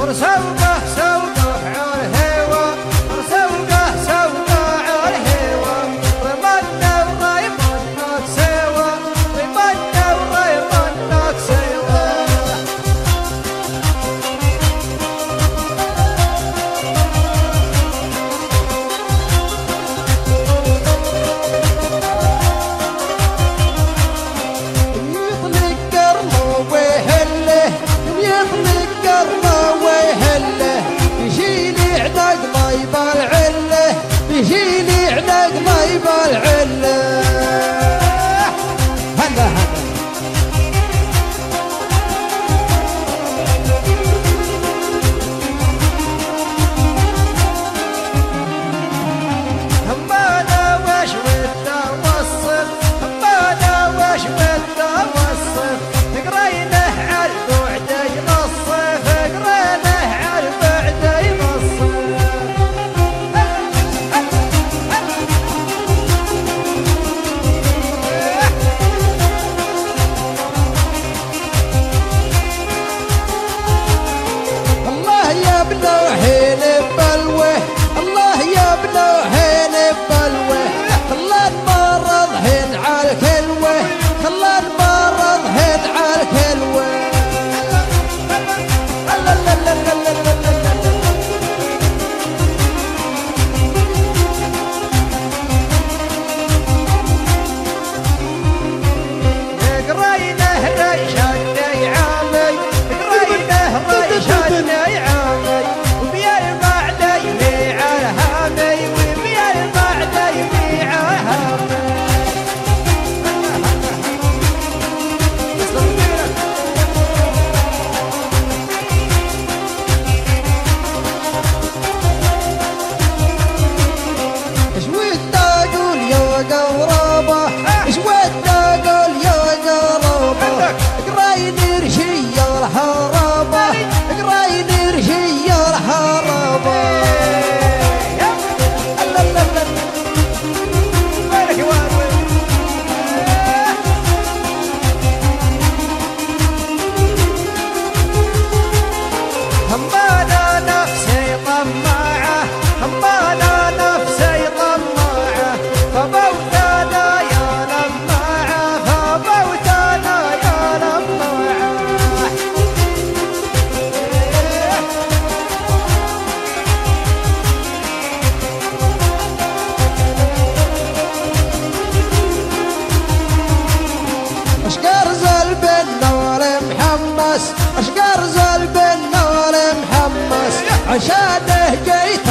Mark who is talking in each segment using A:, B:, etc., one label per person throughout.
A: عشانه جيت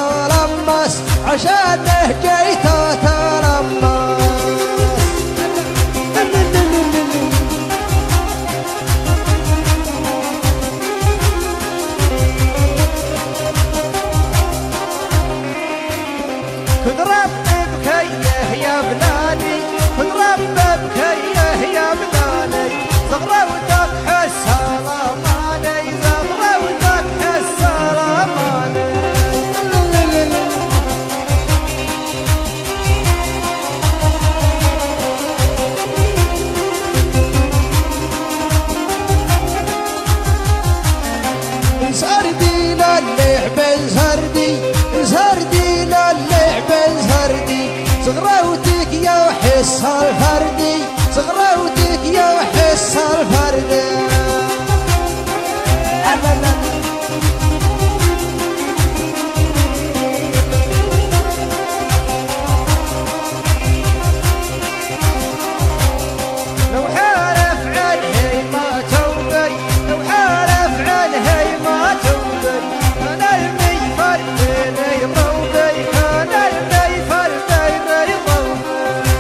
A: وتلمس، عشانه جيت وتلمس.
B: خذ ربي بكيه يا بلادي، خذ ربي بكيه يا بلادي، صغروتك حسها رماني، صغروتك حسها رماني.
A: سردي للعب سردي، سردي للعب سردي، صغروتك يا حس الفردي، صغروتك يا حس الفردي.
B: لو حارف عنهي ما توبي، لو حارف عنهي ما توبي، كان الميفر بيني ضوبي، كان الميفر بيني ضوبي.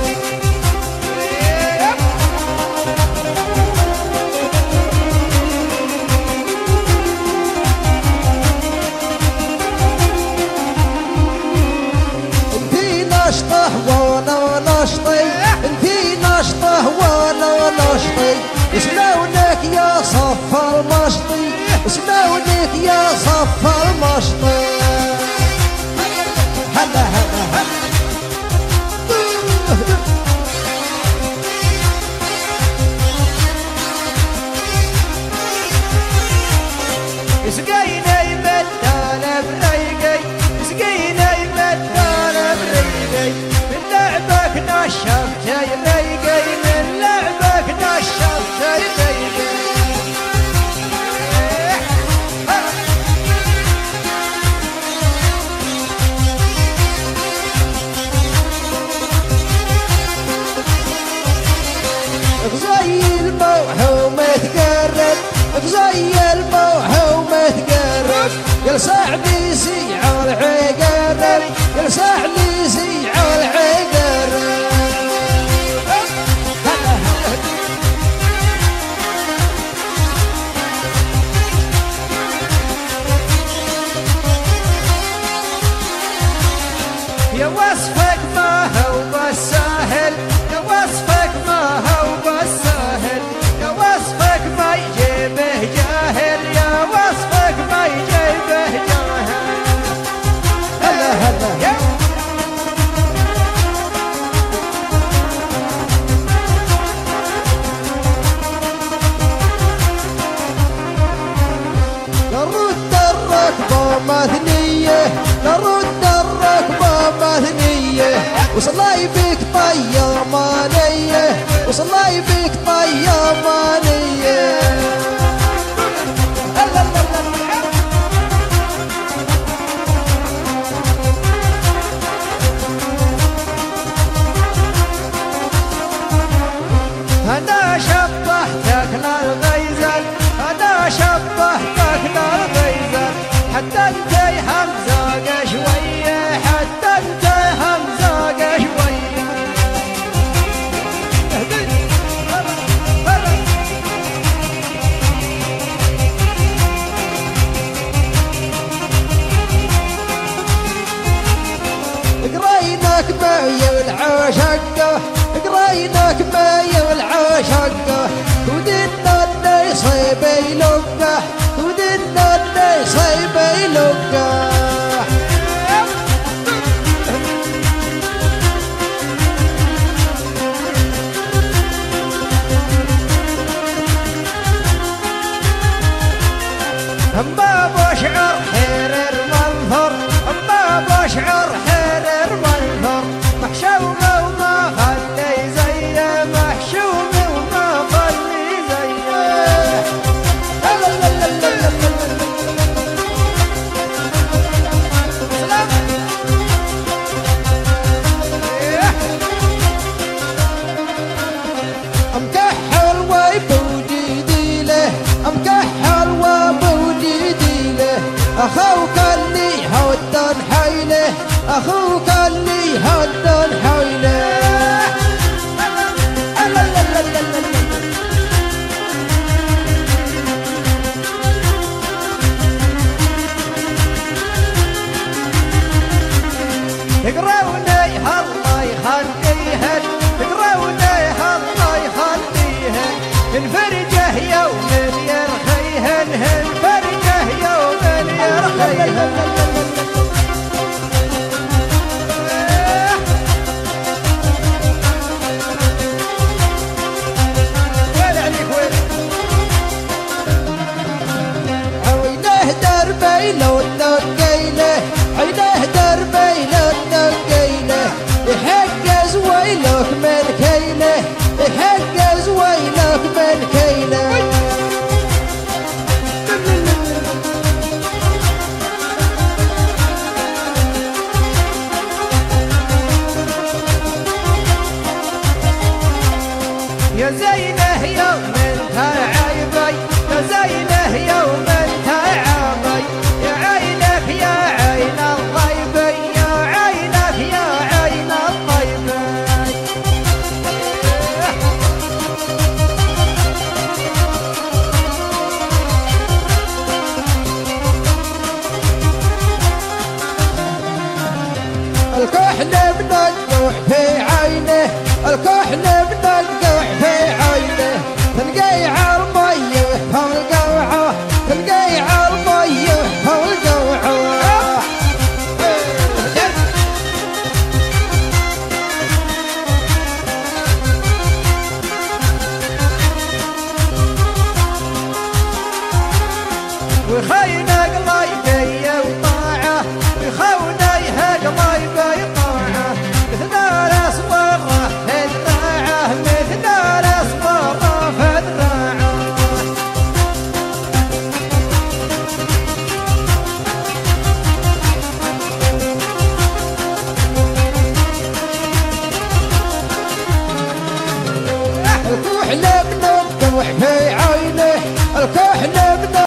A: انتي نشطه وانا نشطي، انتي نشطه وانا نشطي، شلونك يا صف المشطي، شلونك يا صف المشطي. هلا هلا هلا
B: سقينا
A: يلسع لي سيع العقر يلسع لي سيع العقر
B: يا وصفك ما هو بالساهل يا وصفك ما هو بالساهل يا وصفك ما يجيبه جاهل يا وصفك ما يجيبه جاهل
A: هلا هلا نرد الركبة مثنية نرد الركبة مثنية وصلاي بك طيمانية وصلاي بك طيمانية
B: أنا شبهتك للغيزل أنا شبهتك للغيزل حتى انت همزاق شوية حتى انت همزاق شوية
A: قريناك معي والعاشقة قريناك معي والعاشقة ودنا اللي يصيب يلقه ودنا اللي يصيب يلقه
B: أما بشعر حير المنظر أما بشعر حير المنظر محشومة وما خلي زيه محشومة وما خلي زيه
A: مكحل وبوجودي له مكحل وبوجودي له أخوك